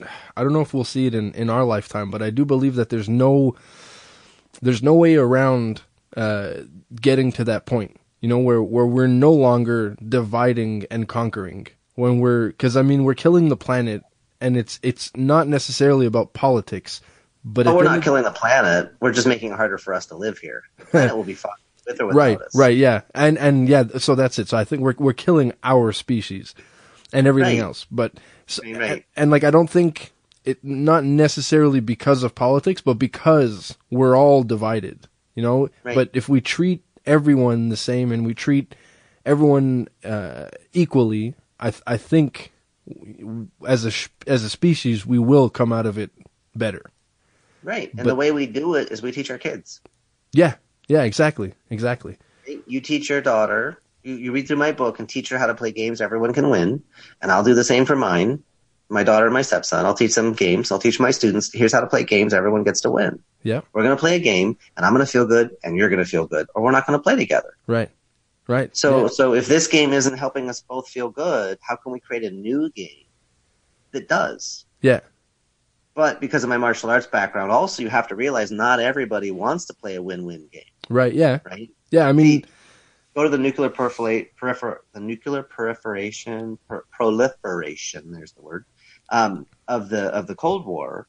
I don't know if we'll see it in, in our lifetime, but I do believe that there's no, there's no way around, uh, getting to that point, you know, where, where we're no longer dividing and conquering when we're, cause I mean, we're killing the planet and it's, it's not necessarily about politics, but But at we're the not end- killing the planet. We're just making it harder for us to live here. The planet will be fine with or without right, us. right. Yeah. And, and yeah, so that's it. So I think we're, we're killing our species and everything Right. else, but, so, Right, right. And, and like, I don't think it, not necessarily because of politics, but because we're all divided, you know, Right. but if we treat everyone the same and we treat everyone, uh, equally, I, th- I think as a, sh- as a species, we will come out of it better. Right. And But- the way we do it is we teach our kids. Yeah. Yeah, exactly. Exactly. You teach your daughter, you, you read through my book and teach her how to play games everyone can win. And I'll do the same for mine, my daughter and my stepson. I'll teach them games. I'll teach my students, here's how to play games everyone gets to win. Yeah. We're going to play a game and I'm going to feel good and you're going to feel good, or we're not going to play together. Right. Right. So, yeah. so if this game isn't helping us both feel good, how can we create a new game that does? Yeah. But because of my martial arts background, also you have to realize not everybody wants to play a win-win game, Right. Yeah. right? Yeah. I mean, Go to the nuclear proliferate, peripher, the nuclear proliferation, per, proliferation. There's the word um, of the of the Cold War,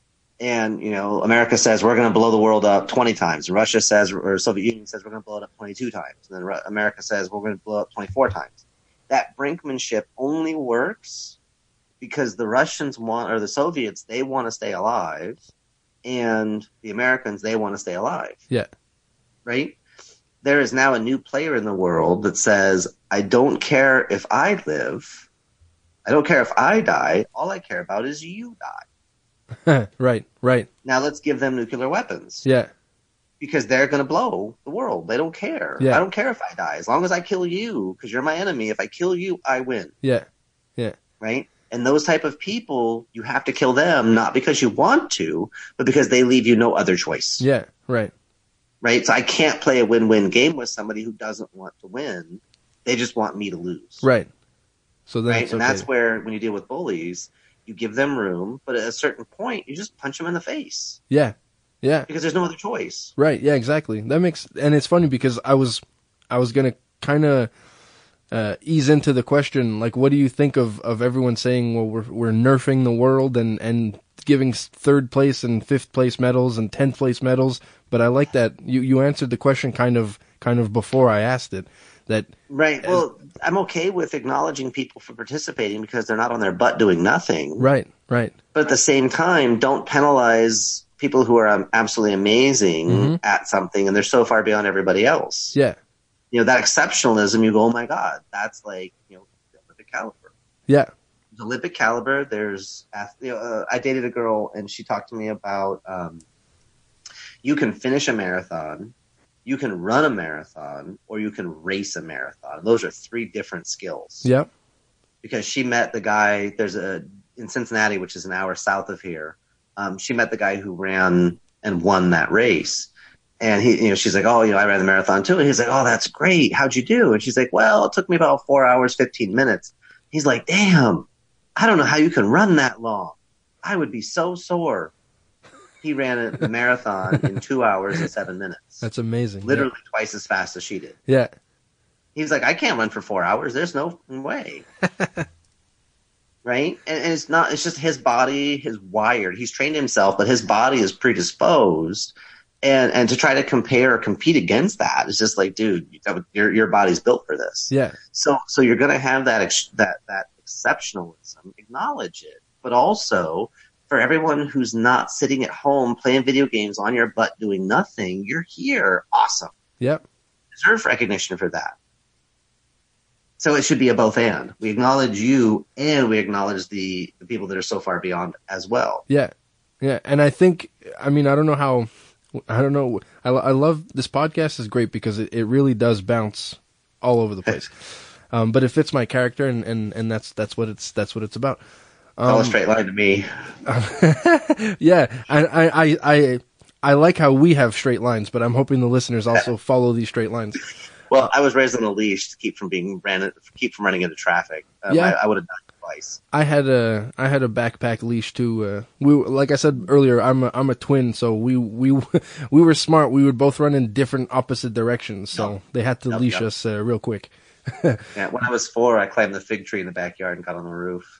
and you know America says we're going to blow the world up twenty times. Russia says, or Soviet Union says we're going to blow it up twenty-two times, and then Ru- America says we're going to blow it up twenty-four times. That brinkmanship only works because the Russians want, or the Soviets, they want to stay alive, and the Americans, they want to stay alive. Yeah. Right? there is now a new player in the world that says, I don't care if I live. I don't care if I die. All I care about is you die. Right, right. Now let's give them nuclear weapons. Yeah. Because they're going to blow the world. They don't care. Yeah. I don't care if I die. As long as I kill you, because you're my enemy. If I kill you, I win. Yeah, yeah. Right? And those type of people, you have to kill them, not because you want to, but because they leave you no other choice. Yeah, right. Right? So I can't play a win-win game with somebody who doesn't want to win. They just want me to lose. Right. So then Right? it's And okay. that's where, when you deal with bullies, you give them room, but at a certain point, you just punch them in the face. Yeah, yeah. Because there's no other choice. Right, yeah, exactly. That makes, and it's funny because I was, I was gonna kind of uh, ease into the question, like, what do you think of, of everyone saying, well, we're we're nerfing the world and, and giving third place and fifth place medals and tenth place medals? But I like that you, you answered the question kind of kind of before I asked it. That Right. Well, I'm okay with acknowledging people for participating because they're not on their butt doing nothing. right, right, But at the same time, don't penalize people who are um, absolutely amazing Mm-hmm. at something and they're so far beyond everybody else. yeah, You know, that exceptionalism, you go, oh my God, that's like, you know, the Olympic caliber. yeah, The Olympic caliber, there's, you know, uh, I dated a girl and she talked to me about um, you can finish a marathon, you can run a marathon, or you can race a marathon. Those are three different skills. yeah, Because she met the guy, there's a, in Cincinnati, which is an hour south of here, um, she met the guy who ran and won that race. And he, you know, she's like, oh, you know, I ran the marathon too. And he's like, oh, that's great. How'd you do? And she's like, well, it took me about four hours, fifteen minutes. He's like, damn, I don't know how you can run that long. I would be so sore. He ran a marathon in two hours and seven minutes. that's amazing. Literally twice as fast as she did. Yeah, He was like, I can't run for four hours. There's no way. Right? And, and it's not, it's just his body is wired. He's trained himself, but his body is predisposed. And, and to try to compare or compete against that, it's just like, dude, your, your body's built for this. yeah, So, so you're going to have that, ex- that, that exceptionalism, acknowledge it, but also for everyone who's not sitting at home playing video games on your butt doing nothing, you're here. Awesome. yeah, Deserve recognition for that. So it should be a both and. We acknowledge you and we acknowledge the, the people that are so far beyond as well. yeah, yeah. And I think, I mean, I don't know how, I don't know. I, I love this podcast is great because it, it really does bounce all over the place. Um, but it fits my character and, and, and that's, that's what it's, that's what it's about. It's all a straight line to me. Yeah. I, I, I, I, I like how we have straight lines, but I'm hoping the listeners also follow these straight lines. Well, I was raised on a leash to keep from being ran, keep from running into traffic. Um, Yeah. I, I would have done it twice. I had a I had a backpack leash too. Uh, we like I said earlier, I'm a, I'm a twin, so we we we were smart. We would both run in different opposite directions, so Yep. they had to Yep, leash yep. us uh, real quick. Yeah, when I was four, I climbed the fig tree in the backyard and got on the roof.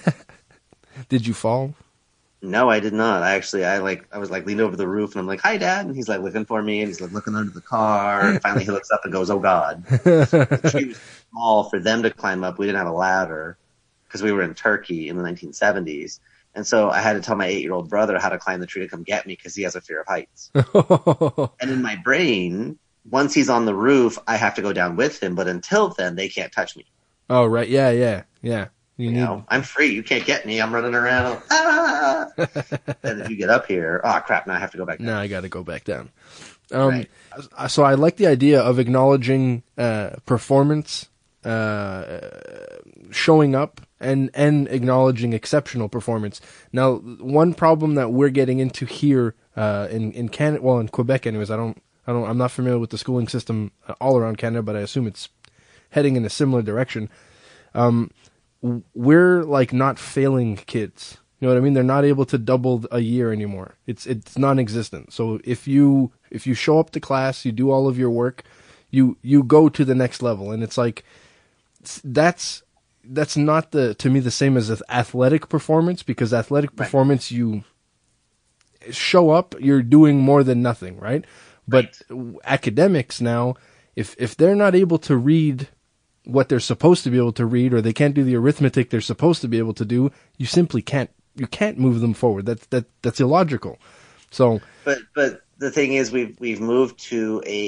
Did you fall? No, I did not. I actually, I like, I was like leaned over the roof and I'm like, "Hi, Dad," and he's like looking for me and he's like looking under the car. And finally, he looks up and goes, "Oh God!" The tree was small for them to climb up. We didn't have a ladder because we were in Turkey in the nineteen seventies, and so I had to tell my eight-year-old brother how to climb the tree to come get me because he has a fear of heights. And in my brain, once he's on the roof, I have to go down with him. But until then, they can't touch me. Oh right, yeah, yeah, yeah. You, You need know, I'm free. You can't get me. I'm running around. Ah! And if you get up here, oh crap! Now I have to go back down. now I got to go back down. Um, Right. So I like the idea of acknowledging uh, performance, uh, showing up, and and acknowledging exceptional performance. Now, one problem that we're getting into here uh, in in Canada, well, in Quebec, anyways. I don't, I don't, I'm not familiar with the schooling system all around Canada, but I assume it's heading in a similar direction. Um, we're like not failing kids. You know what I mean? They're not able to double a year anymore. It's it's non-existent. So if you if you show up to class, you do all of your work, you you go to the next level, and it's like that's that's not the to me the same as athletic performance, because athletic Right. performance, you show up, you're doing more than nothing, right? But academics now, if if they're not able to read what they're supposed to be able to read, or they can't do the arithmetic they're supposed to be able to do, you simply can't you can't move them forward. That's that that's illogical. So But but the thing is, we've we've moved to a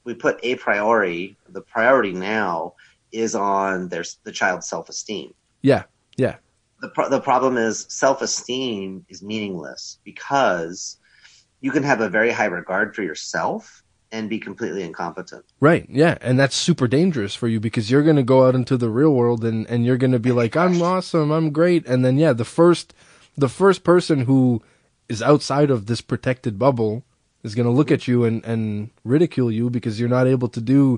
we put a priori. The priority now is on their the child's self-esteem. Yeah, yeah. The pro- the problem is self-esteem is meaningless because you can have a very high regard for yourself and be completely incompetent. Right, yeah, and that's super dangerous for you because you're going to go out into the real world and, and you're going to be like, I'm awesome, I'm great, and then yeah, the first the first person who is outside of this protected bubble is going to look at you and, and ridicule you because you're not able to do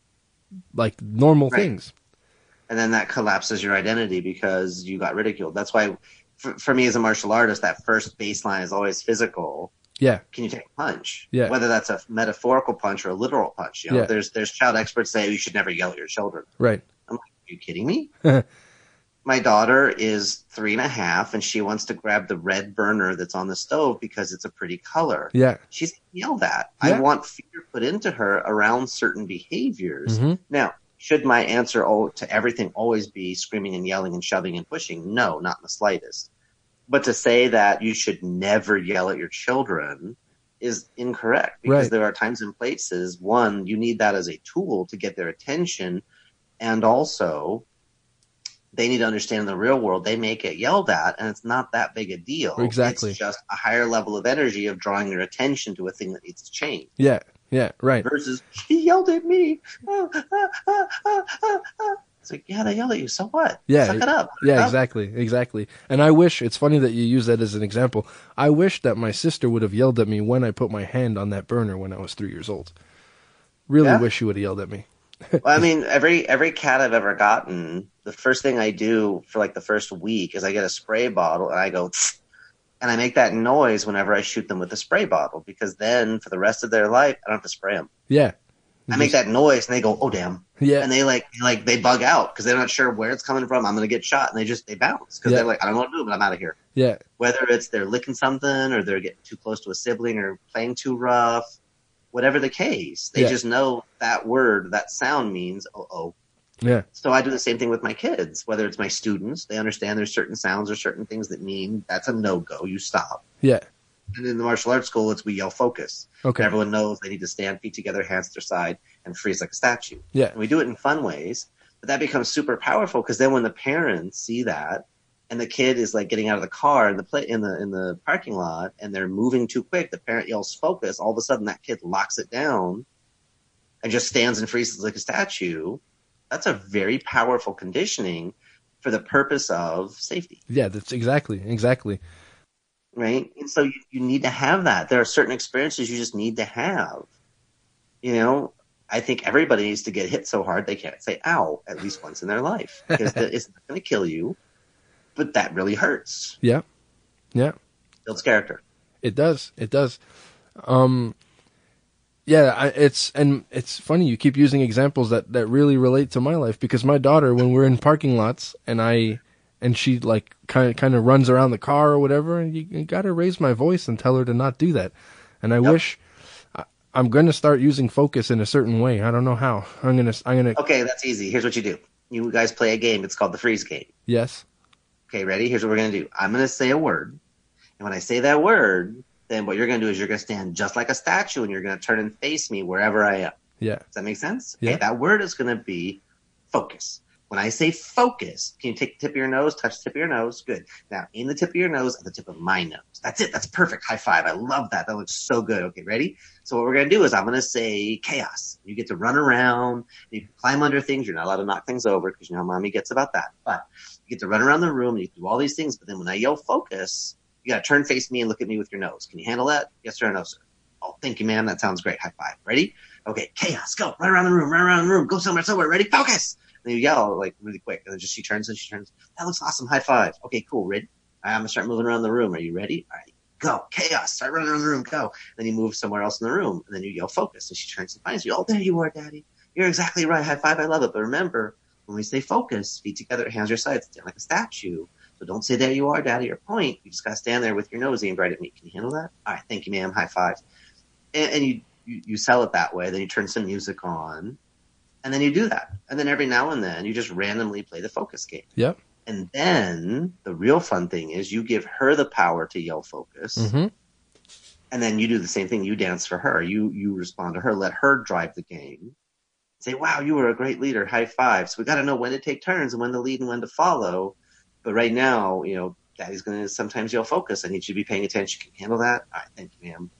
like normal Right. things. And then that collapses your identity because you got ridiculed. That's why, for, for me as a martial artist, that first baseline is always physical. Yeah, Can you take a punch? Yeah. Whether that's a metaphorical punch or a literal punch. You know, Yeah. there's there's child experts say you should never yell at your children. right. I'm like, are you kidding me? My daughter is three and a half, and she wants to grab the red burner that's on the stove because it's a pretty color. Yeah, She's yelled at. Yeah. I want fear put into her around certain behaviors. Mhm. Now, should my answer al- to everything always be screaming and yelling and shoving and pushing? No, not in the slightest. But to say that you should never yell at your children is incorrect because Right. there are times and places, one, you need that as a tool to get their attention, and also they need to understand in the real world they may get yelled at and it's not that big a deal. Exactly. It's just a higher level of energy of drawing their attention to a thing that needs to change. yeah, yeah, right. Versus, he yelled at me. Ah, ah, ah, ah, ah, ah. It's like, yeah, they yelled at you. So what? Yeah, Suck it up. Yeah, Up. exactly, exactly. And I wish, it's funny that you use that as an example. I wish that my sister would have yelled at me when I put my hand on that burner when I was three years old. Really Yeah. wish she would have yelled at me. Well, I mean, every every cat I've ever gotten, the first thing I do for like the first week is I get a spray bottle and I go, "Tsk," and I make that noise whenever I shoot them with the spray bottle because then for the rest of their life I don't have to spray them. Yeah. I make that noise and they go, oh damn, Yeah. and they like like they bug out because they're not sure where it's coming from. I'm gonna get shot, and they just they bounce because Yeah. they're like, I don't know what to do, but I'm out of here. Yeah. Whether it's they're licking something or they're getting too close to a sibling or playing too rough, whatever the case, they Yeah. just know that word, that sound means oh oh. Yeah. So I do the same thing with my kids. Whether it's my students, they understand there's certain sounds or certain things that mean that's a no go. You stop. Yeah. And in the martial arts school, it's we yell focus. Okay. Everyone knows they need to stand feet together, hands to their side, and freeze like a statue. Yeah. And we do it in fun ways, but that becomes super powerful because then when the parents see that, and the kid is like getting out of the car in the play in the in the parking lot, and they're moving too quick, the parent yells focus. All of a sudden, that kid locks it down and just stands and freezes like a statue. That's a very powerful conditioning for the purpose of safety. Yeah, that's exactly, exactly. Right? And so you, you need to have that. There are certain experiences you just need to have. You know, I think everybody needs to get hit so hard they can't say ow at least once in their life because it's not going to kill you, but that really hurts. Yeah. Yeah. Builds character. It does. It does. Um, yeah, I, it's, and it's funny you keep using examples that, that really relate to my life because my daughter, when we're in parking lots and I, and she like kind of, kind of runs around the car or whatever, and you, you got to raise my voice and tell her to not do that. And I Yep. wish I, I'm going to start using focus in a certain way. I don't know how. I'm going to, I'm going to, Okay, that's easy. Here's what you do. You guys play a game. It's called the freeze game. yes. Okay, ready? Here's what we're going to do. I'm going to say a word. And when I say that word, then what you're going to do is you're going to stand just like a statue and you're going to turn and face me wherever I am. Yeah. Does that make sense? Yeah. Okay, that word is going to be focus. When I say focus, can you take the tip of your nose, touch the tip of your nose? Good. Now, aim the tip of your nose at the tip of my nose. That's it. That's perfect. High five. I love that. That looks so good. Okay, ready? So what we're going to do is I'm going to say chaos. You get to run around. You can climb under things. You're not allowed to knock things over because you know how mommy gets about that. But you get to run around the room and you do all these things. But then when I yell focus, you got to turn, face me, and look at me with your nose. Can you handle that? Yes or no, sir? Oh, thank you, ma'am. That sounds great. High five. Ready? Okay, chaos. Go. Run around the room. Run around the room. Go somewhere, somewhere. Ready? Focus. And then you yell like really quick. And then just she turns and she turns. That looks awesome. High five. Okay, cool. Ready? All right, I'm going to start moving around the room. Are you ready? All right. Go. Chaos. Start running around the room. Go. Then you move somewhere else in the room. And then you yell focus. And she turns and finds you. Oh, there you are, Daddy. You're exactly right. High five. I love it. But remember, when we say focus, feet together, hands your sides, stand like a statue. So don't say there you are, Daddy, or point. You just got to stand there with your nose aimed right at me. Can you handle that? All right. Thank you, ma'am. High five. And, and you, you, you sell it that way. Then you turn some music on. And then you do that. And then every now and then you just randomly play the focus game. Yep. And then the real fun thing is you give her the power to yell focus. Mm-hmm. And then you do the same thing. You dance for her. You you respond to her. Let her drive the game. Say, wow, you were a great leader. High five. So we got to know when to take turns and when to lead and when to follow. But right now, you know, Daddy's going to sometimes yell focus. I need you to be paying attention. Can you handle that? All right, thank you, ma'am.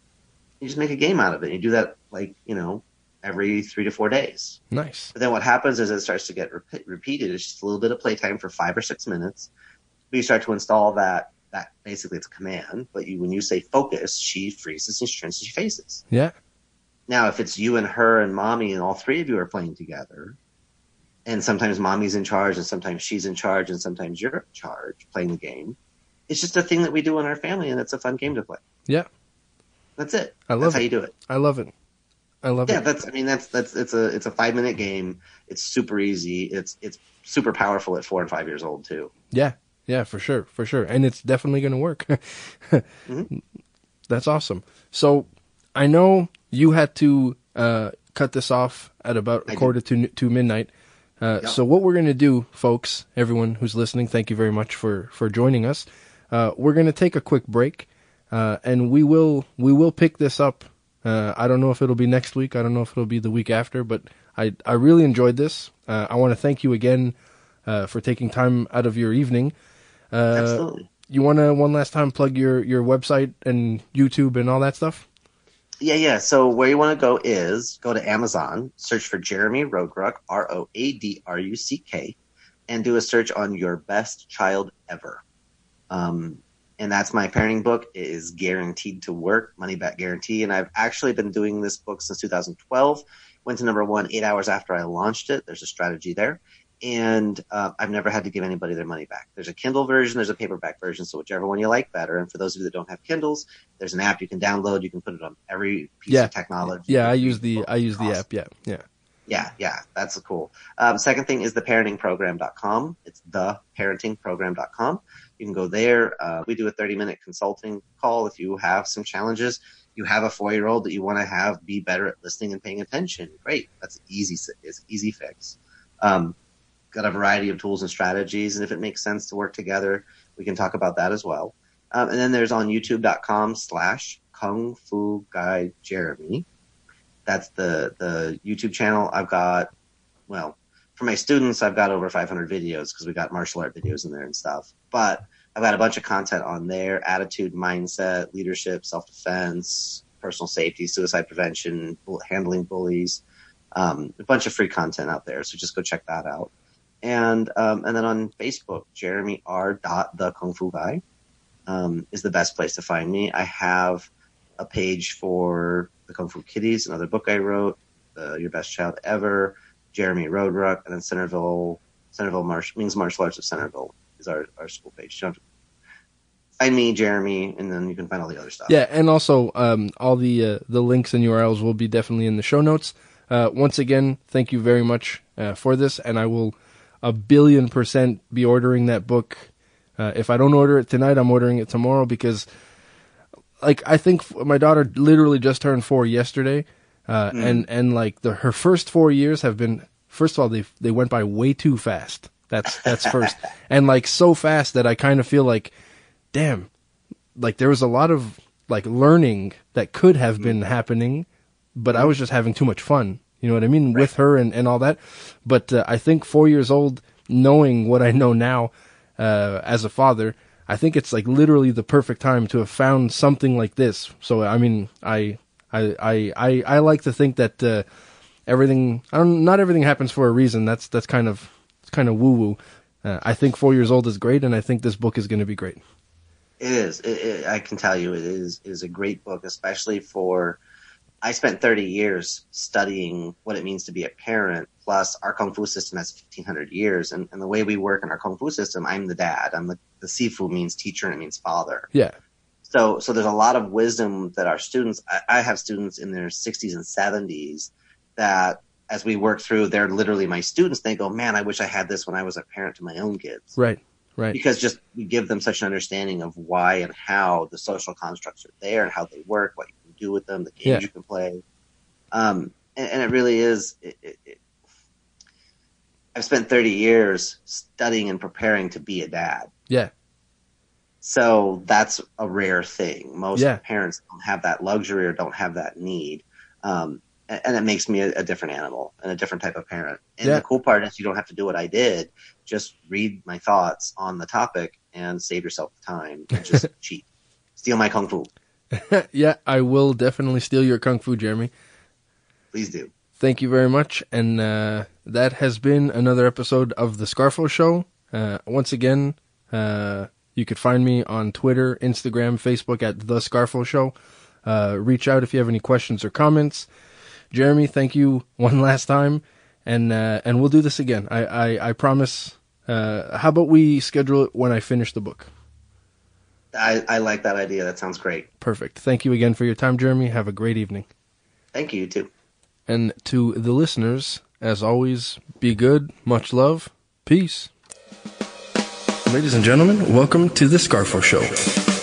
You just make a game out of it. You do that, like, you know, every three to four days. Nice. But then what happens is it starts to get rep- repeated. It's just a little bit of playtime for five or six minutes. But you start to install that. That basically it's a command. But you, when you say focus, she freezes and she turns and she faces. Yeah. Now, if it's you and her and mommy and all three of you are playing together, and sometimes mommy's in charge and sometimes she's in charge and sometimes you're in charge playing the game, it's just a thing that we do in our family, and it's a fun game to play. Yeah. That's it. I love that's it. how you do it. I love it. I love yeah, it. Yeah, that's. I mean, that's that's. It's a it's a five minute game. It's super easy. It's it's super powerful at four and five years old too. Yeah, yeah, for sure, for sure, and it's definitely going to work. mm-hmm. That's awesome. So I know you had to uh, cut this off at about a quarter to to midnight. Uh, yep. So what we're going to do, folks, everyone who's listening, thank you very much for for joining us. Uh, we're going to take a quick break, uh, and we will we will pick this up. Uh, I don't know if it'll be next week. I don't know if it'll be the week after, but I, I really enjoyed this. Uh, I want to thank you again uh, for taking time out of your evening. Uh, Absolutely. You want to one last time plug your, your website and YouTube and all that stuff? Yeah, yeah. So where you want to go is go to Amazon, search for Jeremy Rodruck, R O A D R U C K, and do a search on Your Best Child Ever. Um, And that's my parenting book. It is guaranteed to work, money back guarantee. And I've actually been doing this book since two thousand twelve. Went to number one eight hours after I launched it. There's a strategy there. And uh, I've never had to give anybody their money back. There's a Kindle version. There's a paperback version. So whichever one you like better. And for those of you that don't have Kindles, there's an app you can download. You can put it on every piece yeah. of technology. Yeah, I use the I use the app. Yeah, yeah. Yeah, yeah, that's cool. Um, second thing is the parenting program dot com. It's the parenting program dot com. You can go there. Uh, we do a thirty minute consulting call if you have some challenges. You have a four-year-old that you want to have be better at listening and paying attention. Great. That's an easy, it's easy fix. Um, got a variety of tools and strategies, and if it makes sense to work together, we can talk about that as well. Um, and then there's on youtube dot com slash Kung Fu Guy Jeremy. That's the, the YouTube channel. I've got, well, for my students, I've got over five hundred videos because we got martial art videos in there and stuff. But I've got a bunch of content on there: attitude, mindset, leadership, self-defense, personal safety, suicide prevention, handling bullies, um, a bunch of free content out there. So just go check that out. And um, and then on Facebook, Jeremy R. the Kung Fu Guy um, is the best place to find me. I have a page for the Kung Fu Kitties, another book I wrote, uh, Your Best Child Ever, Jeremy Rodruck, and then Centerville, Centerville Marsh, Ming's Martial Arts of Centerville is our, our school page. You have to find me, Jeremy, and then you can find all the other stuff. Yeah, and also um, all the uh, the links and U R Ls will be definitely in the show notes. Uh, once again, thank you very much uh, for this, and I will a billion percent be ordering that book. Uh, if I don't order it tonight, I'm ordering it tomorrow because, like, I think my daughter literally just turned four yesterday, uh, mm. and and like the her first four years have been. First of all, they they went by way too fast. That's that's first, and like so fast that I kind of feel like, damn, like there was a lot of like learning that could have been happening, but I was just having too much fun. You know what I mean? Right. With her and, and all that. But uh, I think four years old, knowing what I know now uh, as a father, I think it's like literally the perfect time to have found something like this. So, I mean, I I I, I, I like to think that uh, everything, I don't, not everything happens for a reason. That's that's kind of it's kind of woo-woo. Uh, I think four years old is great, and I think this book is going to be great. It is. It, it, I can tell you it is, is a great book, especially for... I spent thirty years studying what it means to be a parent, plus our Kung Fu system has fifteen hundred years. And, and the way we work in our Kung Fu system, I'm the dad. I'm the, the Sifu means teacher and it means father. Yeah. So so there's a lot of wisdom that our students, I, I have students in their sixties and seventies that as we work through, they're literally my students. They go, man, I wish I had this when I was a parent to my own kids. Right, right. Because just we give them such an understanding of why and how the social constructs are there and how they work, what you can do with them, the games yeah. you can play. Um, and, and it really is, it, it, it, I've spent thirty years studying and preparing to be a dad. Yeah. So that's a rare thing. Most Yeah. parents don't have that luxury or don't have that need. Um, and, and it makes me a, a different animal and a different type of parent. And Yeah. the cool part is you don't have to do what I did. Just read my thoughts on the topic and save yourself the time and just cheat. Steal my Kung Fu. Yeah, I will definitely steal your Kung Fu, Jeremy. Please do. Thank you very much. And uh, that has been another episode of The Scarfo Show. Uh, once again, uh, you could find me on Twitter, Instagram, Facebook at The Scarfo Show. Uh, reach out if you have any questions or comments. Jeremy, thank you one last time. And uh, and we'll do this again. I, I, I promise. Uh, how about we schedule it when I finish the book? I, I like that idea. That sounds great. Perfect. Thank you again for your time, Jeremy. Have a great evening. Thank you, you too. And to the listeners, as always, be good, much love, peace. Ladies and gentlemen, welcome to The Scarfo Show.